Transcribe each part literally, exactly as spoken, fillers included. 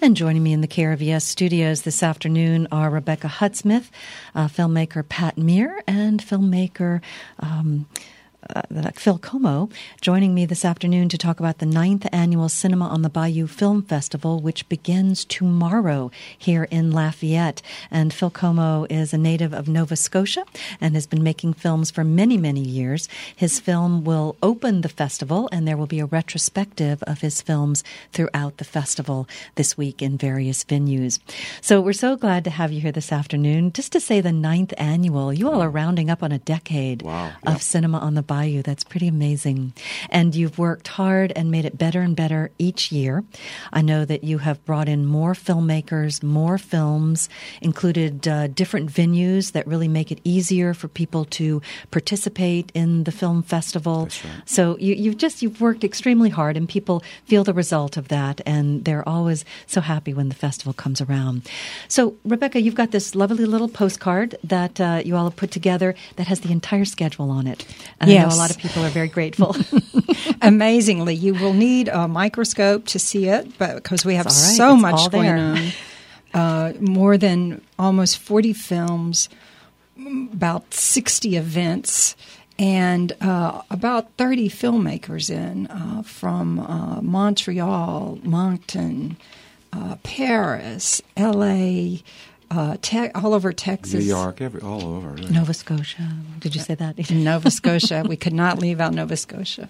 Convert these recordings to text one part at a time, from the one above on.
And joining me in the K R V S studios this afternoon are Rebecca Hudsmith, uh, filmmaker Pat Meir, and filmmaker um, uh, Phil Como, joining me this afternoon to talk about the ninth Annual Cinema on the Bayou Film Festival, which begins tomorrow here in Lafayette. And Phil Como is a native of Nova Scotia and has been making films for many, many years. His film will open the festival, and there will be a retrospective of his films throughout the festival this week in various venues. So we're so glad to have you here this afternoon. Just to say the ninth annual, you all are rounding up on a decade wow, of yeah. cinema on the Bayou. That's pretty amazing. And you've worked hard and made it better and better each year. I know that you have brought in more filmmakers, more films, included uh, different venues that really make it easier for people to participate in the film festival. That's right. So you, you've just you've worked extremely hard, and people feel the result of that, and they're always so happy when the festival comes around. So, Rebecca, you've got this lovely little postcard that uh, you all have put together that has the entire schedule on it. And yes. I know a lot of people are very grateful. Amazingly, you will need a microscope to see it, but because we have right. so It's much all going there. on. Uh, more than almost forty films, about sixty events, and uh, about thirty filmmakers in uh, from uh, Montreal, Moncton, uh, Paris, L A, uh, te- all over Texas. New York, every, all over. Really. Nova Scotia. Did you say that? Nova Scotia. We could not leave out Nova Scotia.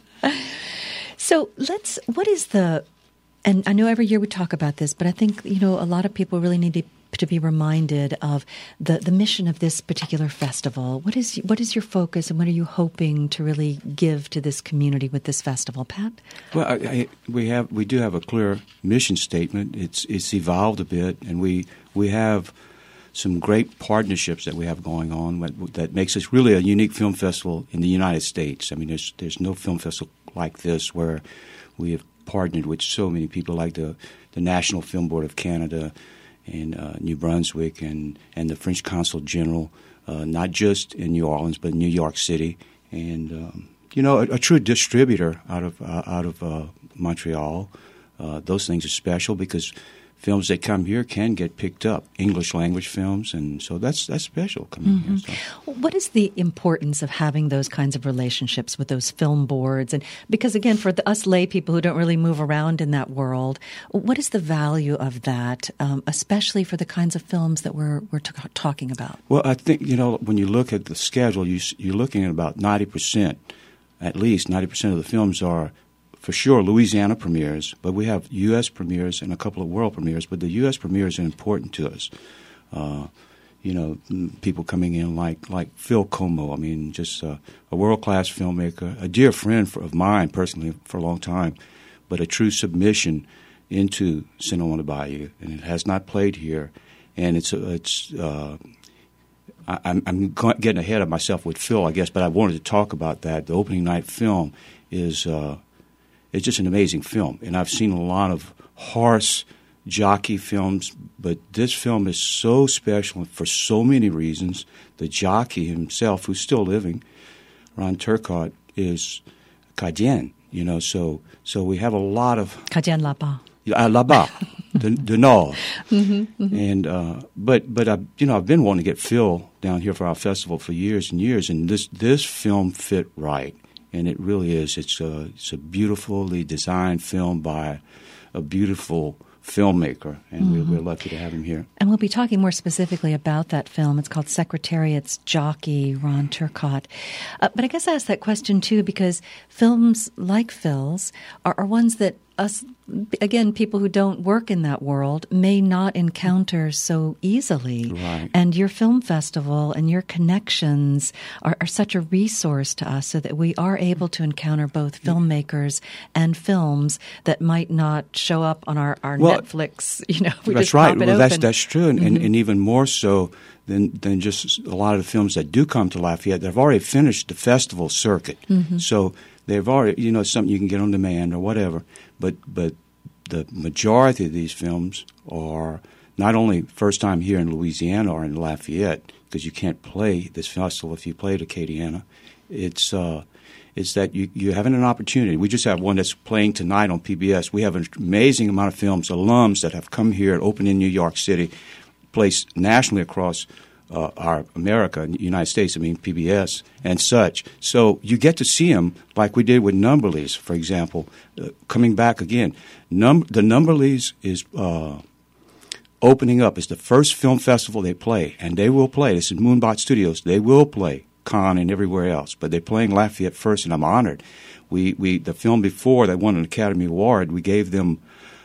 So let's, what is the, and I know every year we talk about this, but I think, you know, a lot of people really need to, to be reminded of the, the mission of this particular festival. What is what is your focus, and what are you hoping to really give to this community with this festival, Pat? Well, I, I, we have we do have a clear mission statement. It's it's evolved a bit, and we we have some great partnerships that we have going on that makes us really a unique film festival in the United States. I mean, there's there's no film festival like this where we have partnered with so many people, like the the National Film Board of Canada in uh, New Brunswick and, and the French Consul General, uh, not just in New Orleans but New York City, and um, you know, a, a true distributor out of uh, out of uh, Montreal. Uh, those things are special because films that come here can get picked up, English language films, and so that's that's special coming Mm-hmm. here. So. What is the importance of having those kinds of relationships with those film boards? And because, again, for the, us lay people who don't really move around in that world, what is the value of that, um, especially for the kinds of films that we're we're t- talking about? Well, I think, you know, when you look at the schedule, you, you're looking at about ninety percent, at least ninety percent of the films are, for sure, Louisiana premieres, but we have U S premieres and a couple of world premieres. But the U S premieres are important to us. Uh, you know, people coming in like like Phil Como. I mean, just uh, a world-class filmmaker, a dear friend for, of mine personally for a long time, but a true submission into Cinema on the Bayou, and it has not played here. And it's it's. Uh, I, I'm, I'm getting ahead of myself with Phil, I guess, but I wanted to talk about that. The opening night film is. Uh, It's just an amazing film, and I've seen a lot of horse jockey films, but this film is so special for so many reasons. The jockey himself, who's still living, Ron Turcotte, is Cajun, you know, so so we have a lot of... Cajun là-bas. Uh, là-bas, the, the Nord. Mm-hmm, mm-hmm. And, uh, but, but I, you know, I've been wanting to get Phil down here for our festival for years and years, and this, this film fit right. And it really is. It's a, it's a beautifully designed film by a beautiful filmmaker, and mm-hmm. we're, we're lucky to have him here. And we'll be talking more specifically about that film. It's called Secretariat's Jockey, Ron Turcotte. Uh, but I guess I asked that question, too, because films like Phil's are, are ones that us, again, people who don't work in that world may not encounter so easily. Right. And your film festival and your connections are, are such a resource to us so that we are able to encounter both filmmakers and films that might not show up on our, our well, Netflix. You know, we that's just right. pop it well, open. that's that's true, and, Mm-hmm. and, and even more so than than just a lot of the films that do come to Lafayette. They've already finished the festival circuit, Mm-hmm. so they've already, you know, something you can get on demand or whatever. But but the majority of these films are not only first time here in Louisiana or in Lafayette, because you can't play this festival if you played Acadiana. It's uh, is that you, you're having an opportunity. We just have one that's playing tonight on P B S. We have an amazing amount of films, alums that have come here and opened in New York City, placed nationally across uh, our America, United States, I mean P B S and such. So you get to see them like we did with Numberlies, for example, uh, coming back again. Num- the Numberlies is uh, opening up. It's the first film festival they play, and they will play. This is Moonbot Studios. They will play Cannes and everywhere else, but they're playing Lafayette first, and I'm honored. We we the film before that won an Academy Award, we gave them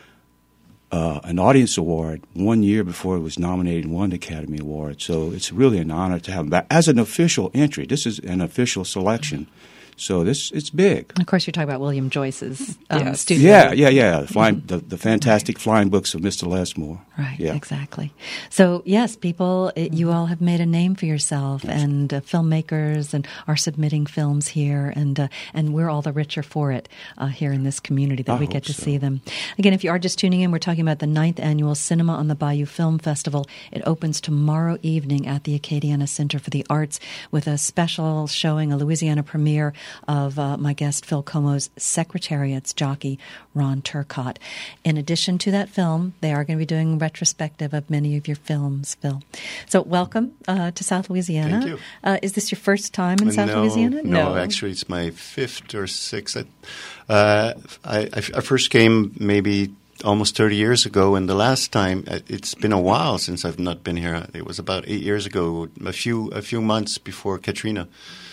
uh, an audience award one year before it was nominated and won the Academy Award. So it's really an honor to have them back as an official entry. This is an official selection. So this it's big. And of course, you're talking about William Joyce's um, Yes. studio. Yeah, yeah, yeah. The, flying, the, the fantastic Flying Books of Mister Lesmore. Right, yeah. exactly. So, yes, people, it, you all have made a name for yourself, and uh, filmmakers and are submitting films here, and uh, and we're all the richer for it uh, here in this community that I we hope get to so. see them. Again, if you are just tuning in, we're talking about the ninth Annual Cinema on the Bayou Film Festival. It opens tomorrow evening at the Acadiana Center for the Arts with a special showing, a Louisiana premiere of uh, my guest Phil Como's Secretariat's jockey, Ron Turcotte. In addition to that film, they are going to be doing retrospective of many of your films, Phil. So welcome uh, to South Louisiana. Thank you. Uh, is this your first time in South no, Louisiana? No, actually, it's my fifth or sixth. Uh, I, I, I first came maybe almost thirty years ago, and the last time, it's been a while since I've not been here. It was about eight years ago, a few a few months before Katrina.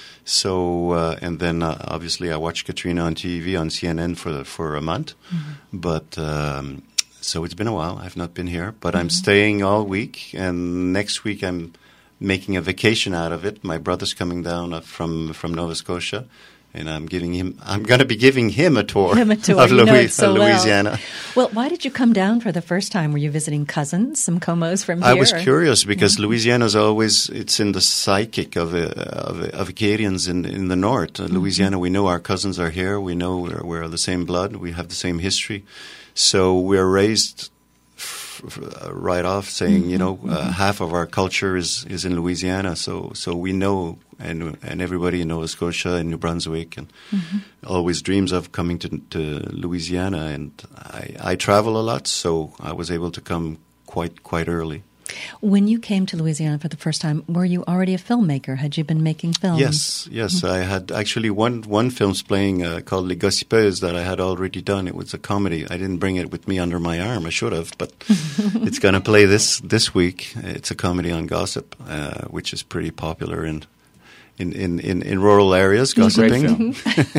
So, uh, and then uh, obviously I watched Katrina on T V, on C N N for the, for a month. Mm-hmm. But um, so it's been a while. I've not been here, but mm-hmm. I'm staying all week. And next week I'm making a vacation out of it. My brother's coming down from from Nova Scotia, and I'm giving him. I'm going to be giving him a tour, him a tour. of you know Louis, it so Louisiana. Well. well, why did you come down for the first time? Were you visiting cousins, some Comos from here? I was curious because mm-hmm. Louisiana's always, it's in the psychic of uh, of, of Acadians in in the north. Uh, mm-hmm. Louisiana, we know our cousins are here. We know we're, we're the same blood. We have the same history. So we're raised f- f- right off saying, mm-hmm. you know, uh, mm-hmm. half of our culture is, is in Louisiana. So so we know, and and everybody in Nova Scotia and New Brunswick and mm-hmm. always dreams of coming to to Louisiana. And I, I travel a lot, so I was able to come quite quite early. When you came to Louisiana for the first time, were you already a filmmaker? Had you been making films? Yes, yes. Mm-hmm. I had actually one one film's playing uh, called Les Gossipeuses that I had already done. It was a comedy. I didn't bring it with me under my arm. I should have, but it's going to play this this week. It's a comedy on gossip, uh, which is pretty popular in in, in, in, in rural areas, gossiping.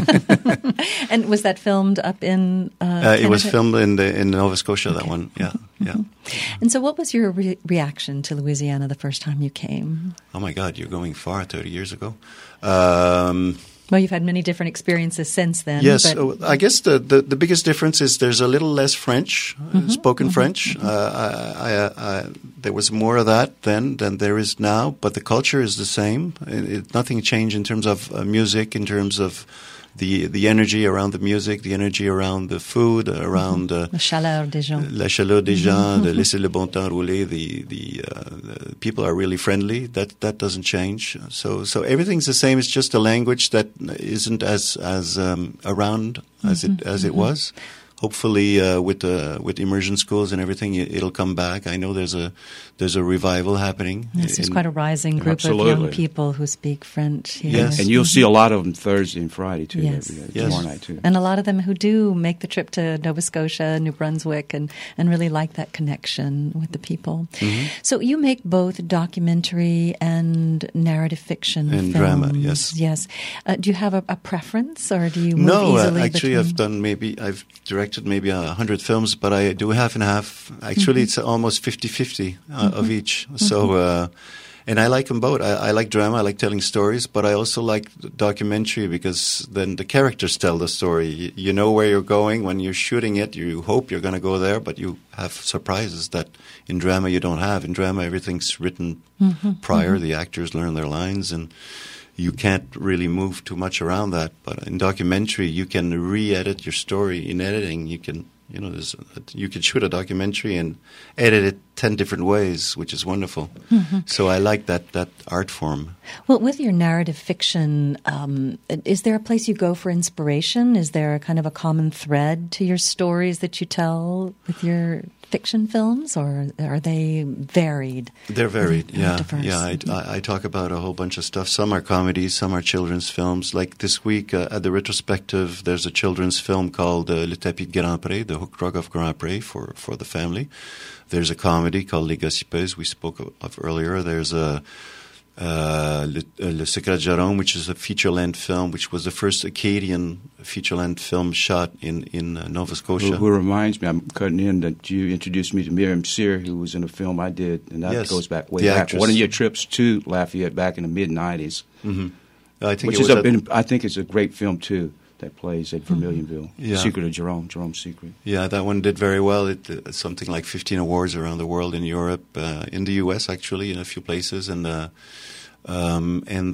And was that filmed up in uh, uh, It was Canada? filmed in the in Nova Scotia, Okay. that one. Yeah, yeah. And so what was your re- reaction to Louisiana the first time you came? Oh, my God, you're going far, thirty years ago. Um, Well, you've had many different experiences since then. Yes, but uh, I guess the, the, the biggest difference is there's a little less French, mm-hmm, uh, spoken mm-hmm, French. Mm-hmm. Uh, I, I, I, there was more of that then than there is now, but the culture is the same. It, it, nothing changed in terms of uh, music, in terms of the the energy around the music, the energy around the food, around mm-hmm. uh, La chaleur des gens. La chaleur des gens, Mm-hmm. de laisser le bon temps rouler. The the, uh, the people are really friendly. That that doesn't change. So so everything's the same. It's just a language that isn't as as um, around as it as it was. Hopefully, uh, with the with immersion schools and everything, it, it'll come back. I know there's a there's a revival happening. Yes, there's in, quite a rising group Absolutely. of young people who speak French here. Yes. And you'll see a lot of them Thursday and Friday, too. Yes. Every, Yes. Tomorrow night, too. And a lot of them who do make the trip to Nova Scotia, New Brunswick, and, and really like that connection with the people. Mm-hmm. So you make both documentary and narrative fiction And films. drama, yes. Yes. Uh, do you have a, a preference, or do you move No, uh, easily actually, between? I've done maybe I've directed maybe a hundred films, but I do half and half. Actually, Mm-hmm. it's almost fifty-fifty uh, of each. So, uh, and I like them both. I, I like drama. I like telling stories, but I also like documentary because then the characters tell the story. You, you know where you're going when you're shooting it. You hope you're going to go there, but you have surprises that in drama you don't have. In drama, everything's written mm-hmm. prior. Mm-hmm. The actors learn their lines and you can't really move too much around that. But in documentary, you can re-edit your story. In editing, you can You know, there's you can shoot a documentary and edit it ten different ways, which is wonderful. Mm-hmm. So I like that that art form. Well, with your narrative fiction, um, is there a place you go for inspiration? Is there a kind of a common thread to your stories that you tell with your fiction films, or are they varied? They're varied, and, yeah. diverse? Yeah, I, I, I talk about a whole bunch of stuff. Some are comedies, some are children's films. Like this week uh, at the retrospective, there's a children's film called uh, Le Tapis de Grand Pré, The Hook Rug of Grand Pré for, for the family. There's a comedy called Les Gossipeuses we spoke of, of earlier. There's a Uh, Le, uh, Le Secret de Jérôme, which is a feature-length film, which was the first Acadian feature-length film shot in, in uh, Nova Scotia. Who, who reminds me, I'm cutting in, that you introduced me to Miriam Cyr, who was in a film I did, and that yes, goes back way the back. actress. One of your trips to Lafayette back in the mid-nineties. Mm-hmm. I think which it is was a, at, been, I think it's a great film, too, that plays at Vermilionville. Yeah. Secret of Jerome, Jerome's Secret. Yeah, that one did very well. It uh, something like fifteen awards around the world, in Europe, uh, in the U S actually, in a few places, and uh, Um, and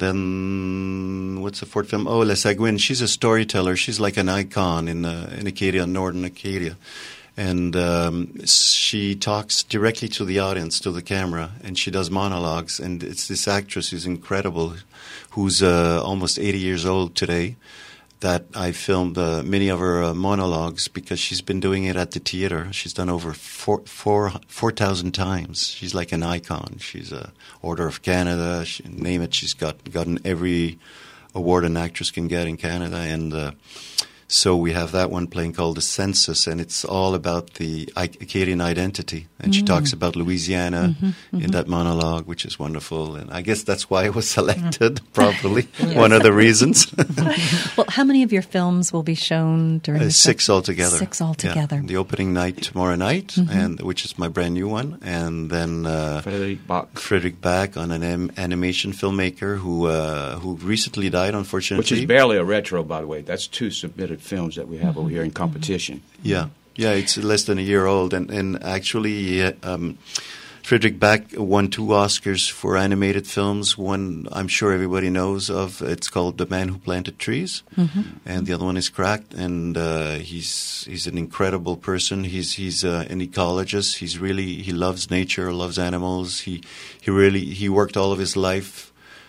then, what's the fourth film? Oh, Les Sagouines. She's a storyteller. She's like an icon in uh, in Acadia, northern Acadia. And um, she talks directly to the audience, to the camera, and she does monologues. And it's this actress who's incredible, who's uh, almost eighty years old today, that I filmed uh, many of her uh, monologues because she's been doing it at the theater. She's done over four, four, four thousand times. She's like an icon. She's a Order of Canada. She, name it. She's got gotten every award an actress can get in Canada. And uh, so we have that one playing called The Census, and it's all about the Acadian identity. And mm. she talks about Louisiana mm-hmm, mm-hmm. in that monologue, which is wonderful. And I guess that's why it was selected, probably, yes. one of the reasons. Well, how many of your films will be shown during uh, the Six altogether. Six altogether. Yeah. The opening night tomorrow night, mm-hmm. and which is my brand new one. And then uh, Frederick Bach. Frederick Bach, on an am- animation filmmaker who uh, who recently died, unfortunately. Which is barely a retro, by the way. That's two submitted films that we have mm-hmm. over here in competition. Yeah, yeah, it's less than a year old, and and actually, uh, um, Frederick Bach won two Oscars for animated films. One I'm sure everybody knows of. It's called The Man Who Planted Trees, mm-hmm. and the other one is Cracked. And uh, he's he's an incredible person. He's he's uh, an ecologist. He's really he loves nature, loves animals. He he really he worked all of his life.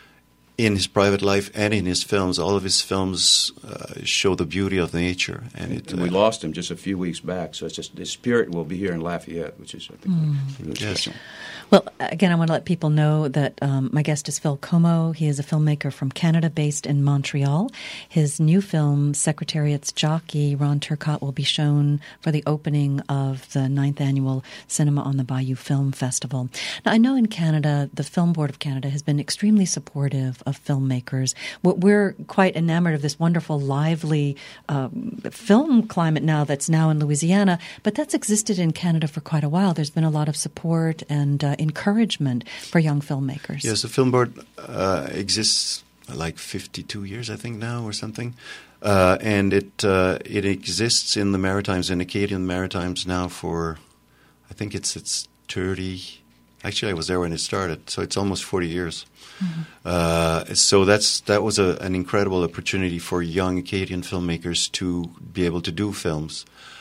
In his private life and in his films, all of his films uh, show the beauty of nature. And, it, and we uh, lost him just a few weeks back, so it's just the spirit will be here in Lafayette, which is, I think, mm. really yes. special. Well, again, I want to let people know that um, my guest is Phil Como. He is a filmmaker from Canada based in Montreal. His new film, Secretariat's Jockey, Ron Turcotte, will be shown for the opening of the ninth annual Cinema on the Bayou Film Festival. Now, I know in Canada, the Film Board of Canada has been extremely supportive of filmmakers. We're quite enamored of this wonderful, lively um, film climate now that's now in Louisiana, but that's existed in Canada for quite a while. There's been a lot of support and uh, encouragement for young filmmakers. Yes, the Film Board uh, exists like fifty-two years, I think, now or something. Uh, and it uh, it exists in the Maritimes, in Acadian Maritimes now for, I think it's it's thirty. Actually, I was there when it started, so it's almost forty years. Mm-hmm. Uh, so that's that was a, an incredible opportunity for young Acadian filmmakers to be able to do films.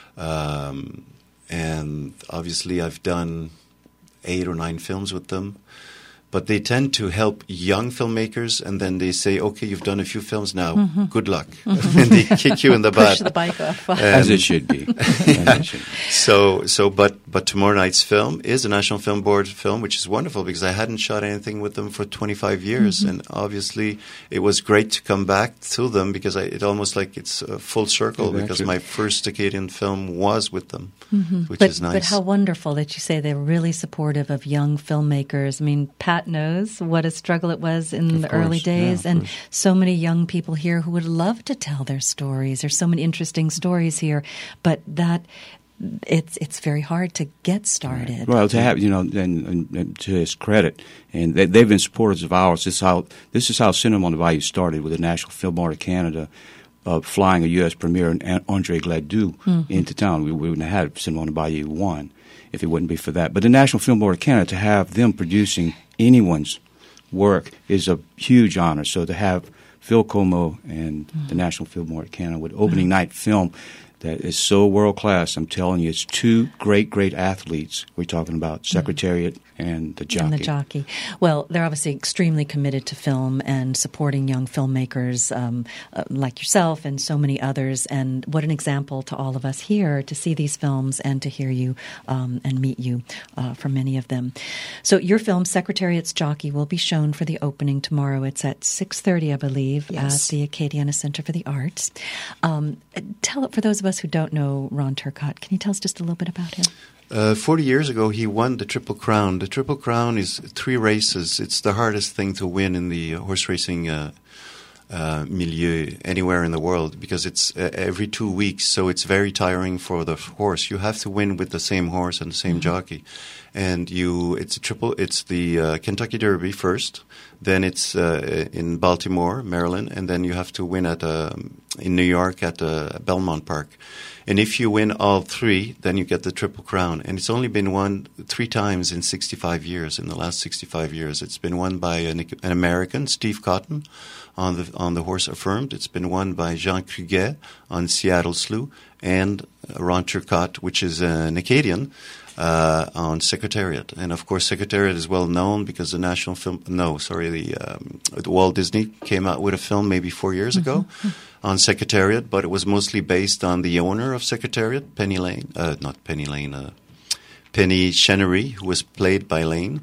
Um, and obviously, I've done eight or nine films with them. But they tend to help young filmmakers, and then they say, okay, you've done a few films now, mm-hmm. good luck. Mm-hmm. And they kick you in the butt. Push the bike off. Um, As it should be. Yeah. As it should be. So, so, but, but tomorrow night's film is a National Film Board film, which is wonderful because I hadn't shot anything with them for twenty-five years. Mm-hmm. And obviously it was great to come back to them because I, it almost like it's a full circle yeah, because my first Acadian film was with them, mm-hmm. which but, is nice. But how wonderful that you say they're really supportive of young filmmakers. I mean, Pat knows what a struggle it was in of the course, early days, yeah, and course. so many young people here who would love to tell their stories. There's so many interesting stories here, but that it's it's very hard to get started. Right. Well, to have you know, and, and, and to his credit, and they, they've been supporters of ours. This is how this is how Cinema on the Bayou started with the National Film Board of Canada. Uh, flying a U S premiere and André Gladue mm-hmm. into town. We, we wouldn't have had Cinema on the Bayou one if it wouldn't be for that. But the National Film Board of Canada, to have them producing anyone's work is a huge honor. So to have Phil Como and mm-hmm. the National Film Board of Canada with opening mm-hmm. night film, that is so world class. I'm telling you, it's two great, great athletes. We're talking about Secretariat and the jockey. And the jockey. Well, they're obviously extremely committed to film and supporting young filmmakers um, uh, like yourself and so many others. And what an example to all of us here to see these films and to hear you um, and meet you uh, for many of them. So your film, Secretariat's Jockey, will be shown for the opening tomorrow. It's at six thirty, I believe, Yes. at the Acadiana Center for the Arts. Um, tell for those of us who don't know Ron Turcotte, can you tell us just a little bit about him? Uh, Forty years ago, he won the Triple Crown. The Triple Crown is three races. It's the hardest thing to win in the horse racing uh, uh, milieu anywhere in the world because it's uh, every two weeks, so it's very tiring for the horse. You have to win with the same horse and the same mm-hmm. jockey, and you. It's a triple. It's the uh, Kentucky Derby first, then it's uh, in Baltimore, Maryland, and then you have to win at uh, in New York at uh, Belmont Park. And if you win all three, then you get the Triple Crown. And it's only been won three times in sixty-five years. In the last sixty-five years, it's been won by an, an American, Steve Cotton, on the on the horse Affirmed. It's been won by Jean Cruguet on Seattle Slew, and Ron Turcotte, which is an Acadian, uh, on Secretariat. And of course, Secretariat is well known because the National Film, no, sorry, the, um, the Walt Disney came out with a film maybe four years ago. Mm-hmm. on Secretariat, but it was mostly based on the owner of Secretariat, Penny Lane, uh, not Penny Lane, uh, Penny Chenery, who was played by Lane,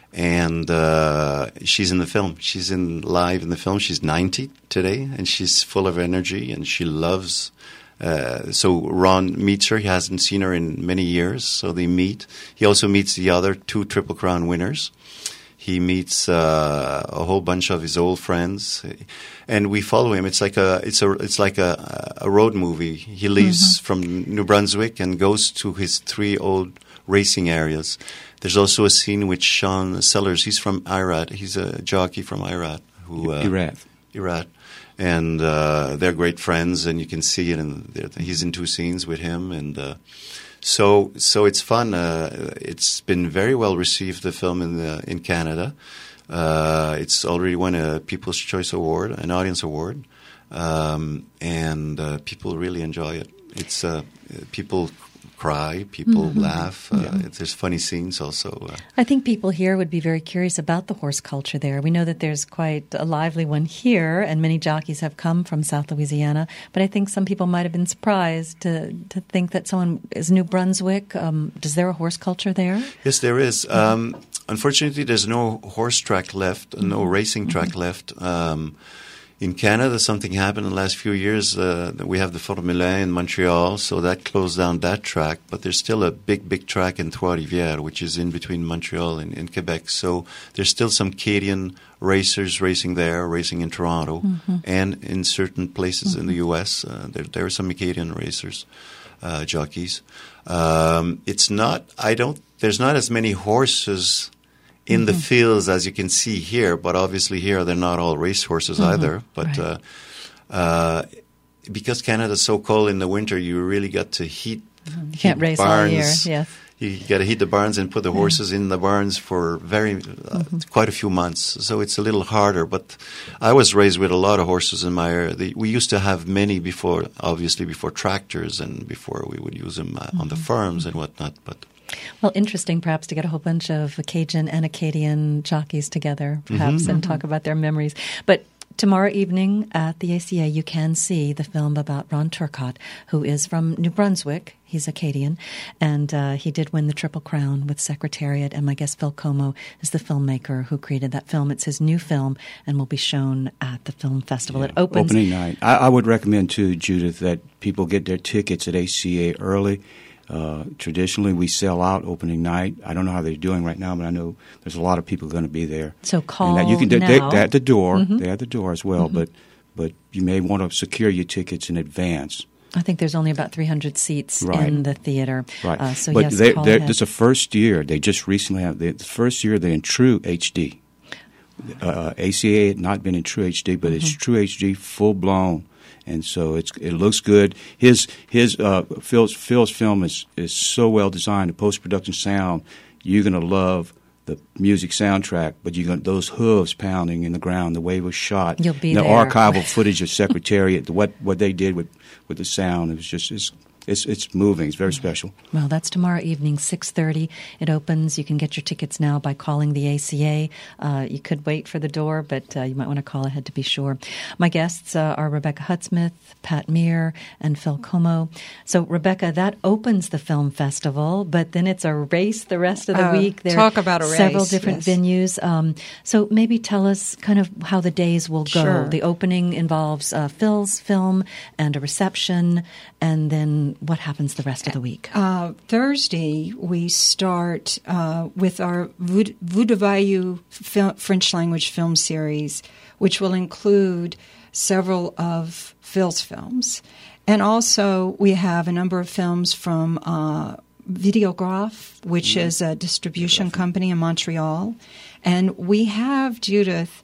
and uh, she's in the film. She's in live in the film. She's ninety today, and she's full of energy, and she loves. Uh, so Ron meets her. He hasn't seen her in many years, so they meet. He also meets the other two Triple Crown winners. He meets uh, a whole bunch of his old friends, and we follow him. It's like a it's a it's like a, a road movie. He leaves mm-hmm. from New Brunswick and goes to his three old racing areas. There's also a scene with Sean Sellers. He's from Irat. He's a jockey from Irat. Who uh, Irat. Irat, and uh, they're great friends, and you can see it. And he's in two scenes with him, and. Uh, So, so it's fun. Uh, it's been very well received. The film in the, in Canada, uh, it's already won a People's Choice Award, an Audience Award, um, and uh, people really enjoy it. It's uh, people cry, people mm-hmm. laugh. Uh, yeah. There's funny scenes also. Uh, I think people here would be very curious about the horse culture there. We know that there's quite a lively one here, and many jockeys have come from South Louisiana. But I think some people might have been surprised to to think that someone is New Brunswick. Um, is there a horse culture there? Yes, there is. Um, unfortunately, there's no horse track left, no mm-hmm. racing track mm-hmm. left. Um, In Canada, something happened in the last few years. Uh, we have the Fort-Mélin in Montreal, so that closed down that track. But there's still a big, big track in Trois-Rivières, which is in between Montreal and, and Quebec. So there's still some Acadian racers racing there, racing in Toronto, mm-hmm. and in certain places mm-hmm. in the U S. Uh, there, there are some Acadian racers, uh, jockeys. Um, it's not. I don't. There's not as many horses in mm-hmm. the fields as you can see here, but obviously here they're not all race horses mm-hmm. either. But right. uh, uh, because Canada's so cold in the winter, you really got to heat. Mm-hmm. You heat can't race barns. all year. Yes, you got to heat the barns and put the horses yeah. in the barns for very uh, mm-hmm. quite a few months. So it's a little harder. But I was raised with a lot of horses in my area. The, we used to have many before, obviously before tractors and before we would use them uh, mm-hmm. on the farms and whatnot. But well, interesting perhaps to get a whole bunch of Cajun and Acadian jockeys together perhaps mm-hmm. and mm-hmm. talk about their memories. But tomorrow evening at the A C A, you can see the film about Ron Turcotte, who is from New Brunswick. He's Acadian, and uh, he did win the Triple Crown with Secretariat, and my guest Phil Como is the filmmaker who created that film. It's his new film and will be shown at the film festival. Yeah, it opens opening night. I, I would recommend, too, Judith, that people get their tickets at A C A early. Uh, traditionally, we sell out opening night. I don't know how they're doing right now, but I know there's a lot of people going to be there. So call and that you can, now. They, they're at the door. Mm-hmm. They're at the door as well, mm-hmm. but but you may want to secure your tickets in advance. I think there's only about three hundred seats right. in the theater. Right. Uh, so but yes, they, call they're, ahead. this is the first year. They just recently have the first year they're in true H D. Uh, A C A had not been in true H D, but mm-hmm. it's true H D, full blown. And so it's it looks good. His his uh, Phil's Phil's film is, is so well designed. The post production sound, you're gonna love the music soundtrack, but you got those hooves pounding in the ground, the way it was shot. You'll be the there. archival footage of Secretariat, the, what what they did with, with the sound. It was just it's it's, it's moving. It's very special. Well, that's tomorrow evening, six thirty. It opens. You can get your tickets now by calling the A C A. Uh, you could wait for the door, but uh, you might want to call ahead to be sure. My guests uh, are Rebecca Hutsmith, Pat Meir, and Phil Como. So, Rebecca, that opens the film festival, but then it's a race the rest of the Uh, week. There talk are about a several race, different yes. venues. Um, so maybe tell us kind of how the days will go. Sure. The opening involves uh, Phil's film and a reception, and then what happens the rest of the week? Uh, Thursday, we start uh, with our Vue Vue de Bayou fil- French language film series, which will include several of Phil's films. And also, we have a number of films from uh, Videograph, which is a distribution company in Montreal. And we have Judith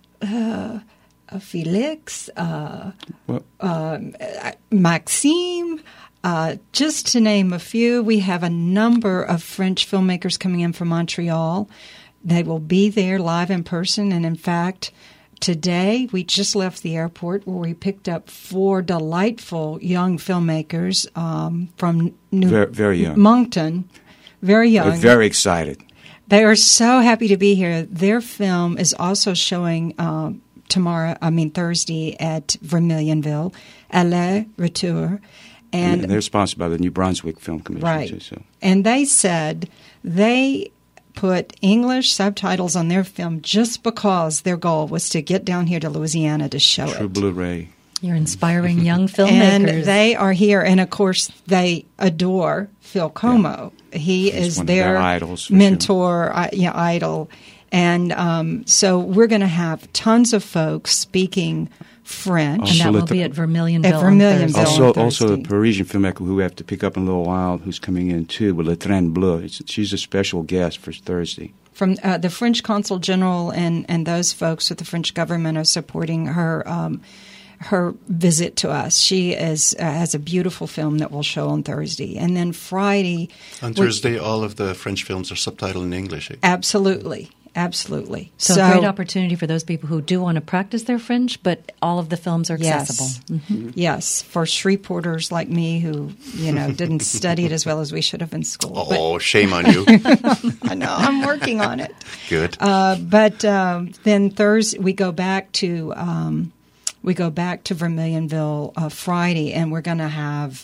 uh, uh, Felix, uh, Well, um, uh, Maxime, uh, just to name a few. We have a number of French filmmakers coming in from Montreal. They will be there live in person. And in fact, today we just left the airport where we picked up four delightful young filmmakers um, from New Very- very young. Moncton. Very young. they're very excited. They are so happy to be here. Their film is also showing uh, tomorrow, I mean Thursday, at Vermilionville, Aller Retour. And, And they're sponsored by the New Brunswick Film Commission. right. Too, so. And they said they put English subtitles on their film just because their goal was to get down here to Louisiana to show True it. Blu-ray. You're inspiring young filmmakers. And they are here, and of course, they adore Phil Como. He He's is one of their, their idols, for mentor, uh, yeah, idol. And um, so we're going to have tons of folks speaking French. and Also that will let the- be at Vermilionville. At Vermilionville. on Thursday. Bill Also, on also Thursday. a Parisian filmmaker who we have to pick up in a little while, who's coming in too, with Le Train Bleu. It's, she's a special guest for Thursday. From uh, the French Consul General and, and those folks with the French government are supporting her um, her visit to us. She is uh, has a beautiful film that will show on Thursday. And then Friday... On we- Thursday, all of the French films are subtitled in English. eh? Absolutely. Absolutely. So, a great opportunity for those people who do want to practice their French, but all of the films are accessible. Yes. Mhm. Yes, for Shreveporters like me who, you know, didn't study it as well as we should have in school. Oh, shame on you. But I know, I'm working on it. Good. Uh, but um, then Thursday we go back to um, we go back to Vermilionville uh, Friday, and we're going to have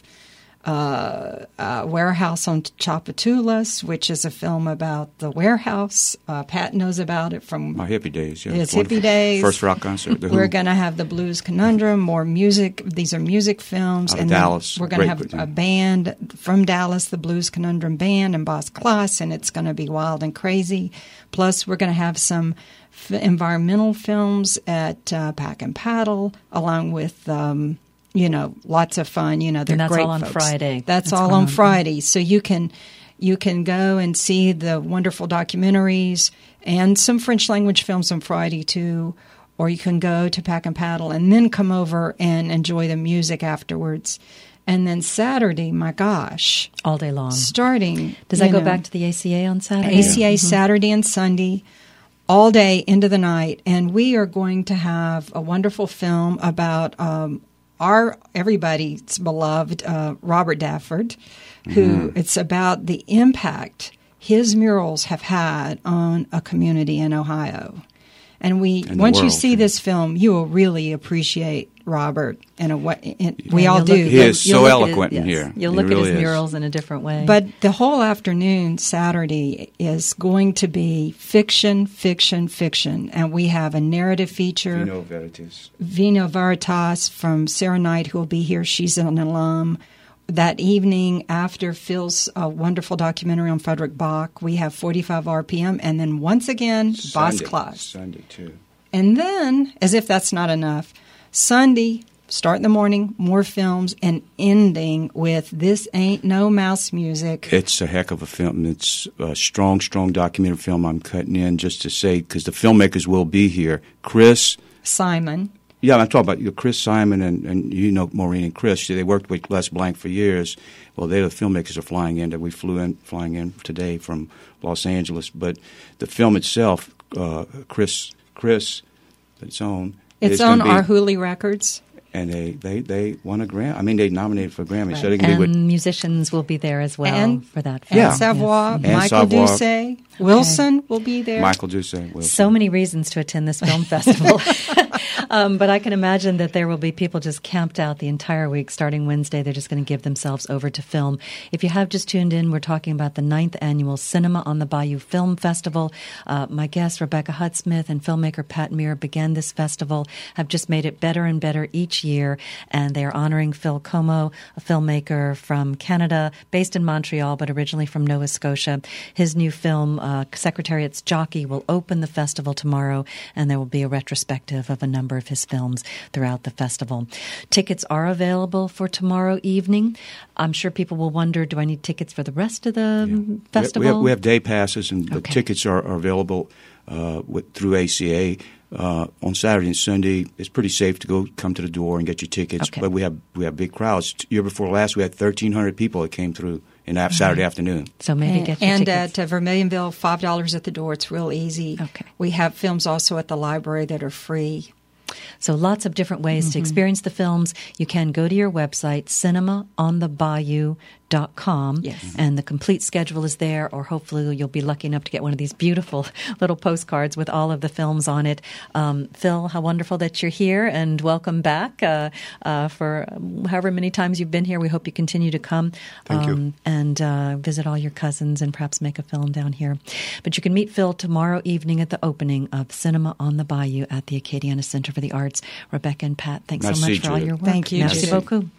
uh, uh, Warehouse on Tchoupitoulas, which is a film about the warehouse. Uh, Pat knows about it from My hippie days. Yeah, his Wonderful. hippie days. First rock concert. The We're Who. going to have the Blues Conundrum, more music. These are music films. Out of and then Dallas. we're going to Great have a band. band from Dallas, the Blues Conundrum Band, and Boss Klass, and it's going to be wild and crazy. Plus, we're going to have some f- environmental films at uh, Pack and Paddle, along with... Um, you know, lots of fun. You know, they're And that's great all on folks. Friday. That's, That's all going on on. Friday. So you can you can go and see the wonderful documentaries and some French language films on Friday too, or you can go to Pack and Paddle and then come over and enjoy the music afterwards. And then Saturday, my gosh, All day long. starting. Does that you go know, back to the A C A on Saturday? A C A Saturday and Sunday, all day into the night, and we are going to have a wonderful film about um, our everybody's beloved uh, Robert Dafford, who it's about the impact his murals have had on a community in Ohio. And we And the once you world, see yeah. this film, you will really appreciate Robert in a way. In, we Yeah, all you'll do. look- He is you'll so look at eloquent his- in yes. here. You'll He look really at his is. murals in a different way. But the whole afternoon, Saturday, is going to be fiction, fiction, fiction. And we have a narrative feature, Vino Veritas. Vino Veritas from Sarah Knight, who will be here. She's an alum. That evening, after Phil's uh, wonderful documentary on Frederick Bach, we have forty-five R P M. And then once again, Boss Sunday. Klaus. Sunday, too. And then, as if that's not enough, Sunday, start in the morning, more films, and ending with This Ain't No Mouse Music. It's a heck of a film. It's a strong, strong documentary film I'm cutting in just to say, because the filmmakers will be here. Chris, Simon, Yeah, I'm talking about you know, Chris Simon and, and you know Maureen and Chris. They worked with Les Blank for years. Well, they're the filmmakers are flying in that we flew in, flying in today from Los Angeles. But the film itself, uh, Chris, Chris, its own. It's on Our Hooley Records. And they, they, they won a Grammy. I mean, they nominated for a Grammy. Right. So they can and be with musicians will be there as well and, for that film. And Savoy, yes. Michael and Savoy. Doucet, Wilson will be there. Michael Doucet. Wilson. So many reasons to attend this film festival. um, but I can imagine that there will be people just camped out the entire week. Starting Wednesday, they're just going to give themselves over to film. If you have just tuned in, we're talking about the ninth annual Cinema on the Bayou Film Festival. Uh, my guest, Rebecca Hutsmith, and filmmaker Pat Meir began this festival, have just made it better and better each year. And they are honoring Phil Como, a filmmaker from Canada, based in Montreal, but originally from Nova Scotia. His new film, uh, Secretariat's Jockey, will open the festival tomorrow, and there will be a retrospective of a number of his films throughout the festival. Tickets are available for tomorrow evening. I'm sure people will wonder, do I need tickets for the rest of the yeah. festival? We have, we have day passes, and the okay. tickets are, are available uh, with, through A C A. Uh, on Saturday and Sunday, it's pretty safe to go come to the door and get your tickets. Okay. But we have we have big crowds. Year before last, we had thirteen hundred people that came through in that Saturday mm-hmm. afternoon. So maybe and, get your and tickets. at uh, Vermilionville, five dollars at the door. It's real easy. Okay. We have films also at the library that are free. So lots of different ways mm-hmm. to experience the films. You can go to your website, cinema on the bayou dot com, yes. and the complete schedule is there, or hopefully you'll be lucky enough to get one of these beautiful little postcards with all of the films on it. Um, Phil, how wonderful that you're here, and welcome back uh, uh, for however many times you've been here. We hope you continue to come Thank um, you. and uh, visit all your cousins and perhaps make a film down here. But you can meet Phil tomorrow evening at the opening of Cinema on the Bayou at the Acadiana Center for the Arts. Rebecca and Pat, thanks Nice so to much see for all you. your work. Thank you, Merci Judy. beaucoup.